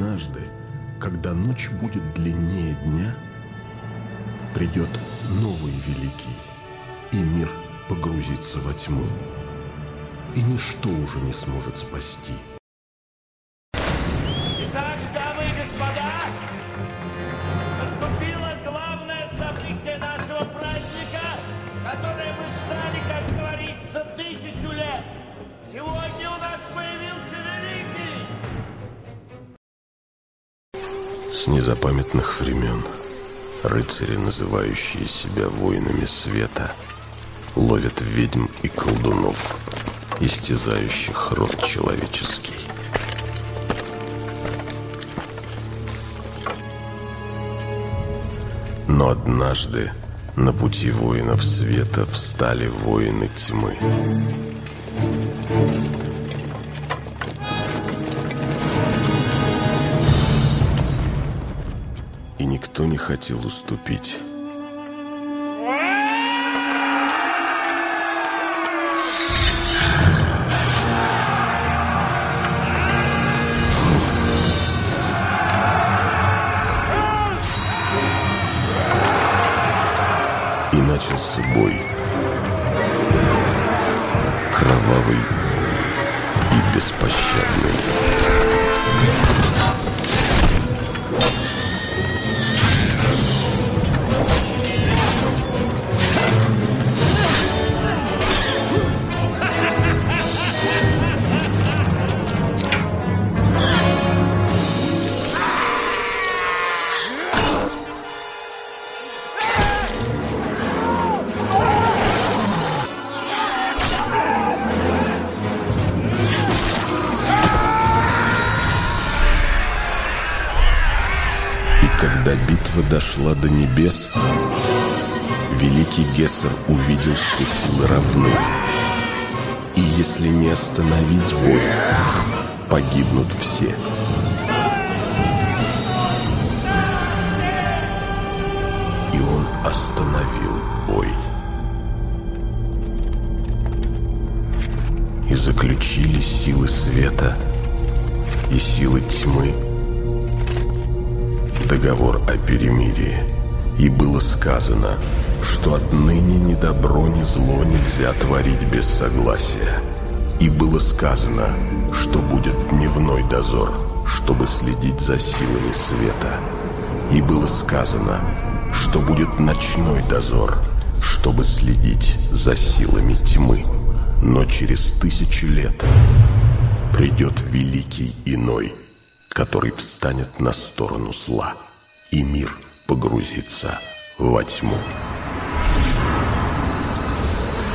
однажды, когда ночь будет длиннее дня, придет новый великий, и мир погрузится во тьму, и ничто уже не сможет спасти. Итак, дамы и господа, наступило главное событие нашего праздника, которое мы ждали, как говорится, 1000 лет. Сегодня у нас появился великий. С незапамятных времен рыцари, называющие себя воинами света, ловят ведьм и колдунов, истязающих род человеческий. Но однажды на пути воинов света встали воины тьмы. И никто не хотел уступить. И начался бой. Кровавый и беспощадный. Когда битва дошла до небес, великий Гессер увидел, что силы равны. И если не остановить бой, погибнут все. И он остановил бой. И заключили силы света и силы тьмы договор о перемирии, и было сказано, что отныне ни добро, ни зло нельзя творить без согласия. И было сказано, что будет дневной дозор, чтобы следить за силами света. И было сказано, что будет ночной дозор, чтобы следить за силами тьмы. Но через 1000 лет придет великий иной, который встанет на сторону зла, и мир погрузится во тьму.